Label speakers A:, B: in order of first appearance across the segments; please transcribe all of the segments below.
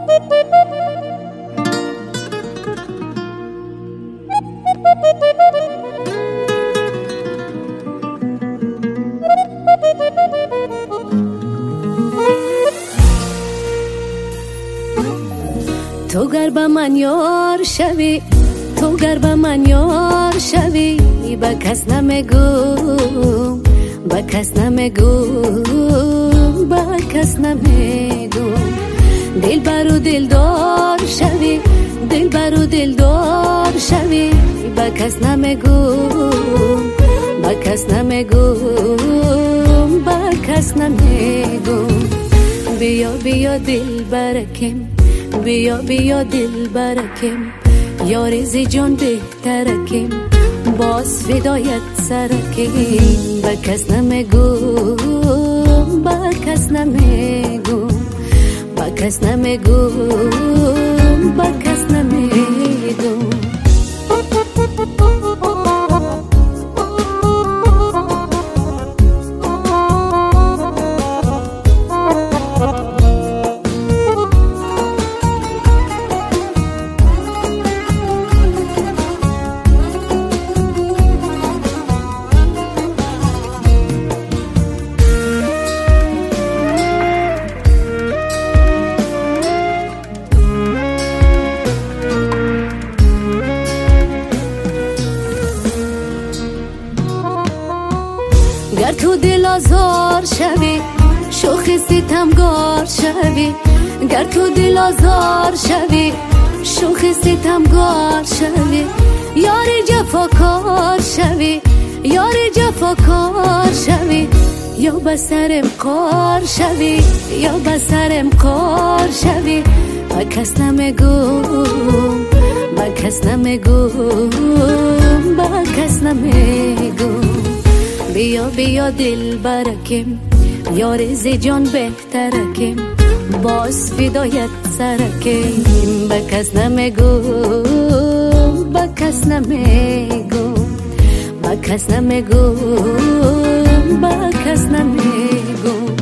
A: تو گر به من یار شوی، تو گر به من یار شوی، به کس نمیگم، به کس نمیگم، به کس نمیگم. دل برو دلدار شوی، دل برو دلدار شوی، به کس نمیگم، به کس نمیگم، به کس نمیگم. بیا بیا دل برکم، بیا بیا دل برکم، یاری زی جان بهترکم، باز فدایت سرکم. به کس نمیگم، به کس نمیگم، به کس نمیگم، به کس نمیگم. گر تو دل آزار شوی، شوخ ستمگار شوی، گر تو دل آزار شوی، شوخ ستمگار شوی، یار جفاکار شوی، یار جفاکار شوی، یا به سرم قار شوی، یا به سرم قار شوی. به کس نمیگم، به کس نمیگم، به کس نمیگم. بیا بیا دل برکم، یار زی جان بهترکم، باز فدایت سرکم. به کس نمیگم، به کس نمیگم، به کس نمیگم، به کس نمیگم.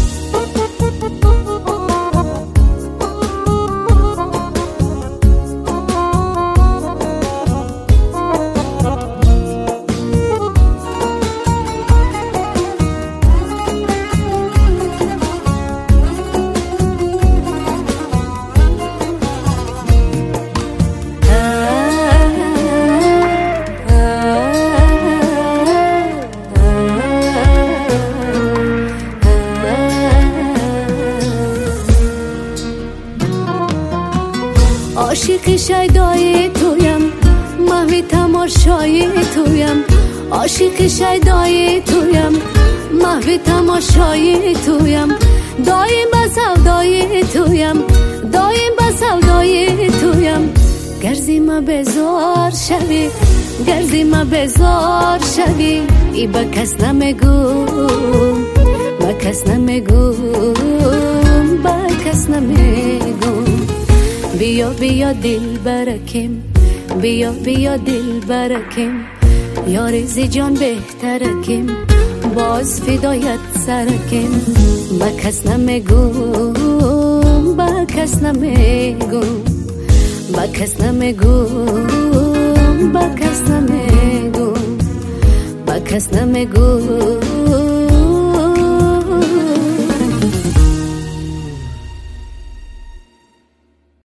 A: عاشق شیدای تویم، محو تماشای تویم، عاشق شیدای تویم، محو تماشای تویم، دایم به سودای تویم، دایم به سودای تویم. گر زی ما بزار شوی، گر زی ما بزار شوی، ای به کس نمیگم، به کس نمیگم، به کس نمیگم. بیا بیا دل برکم، بیا بیا دل برکم، یار زی جان بهترکم، باز فدایت سرکم. به کس نمیگم، به کس نمیگم، به کس نمیگم، به کس نمیگم، به کس نمیگم.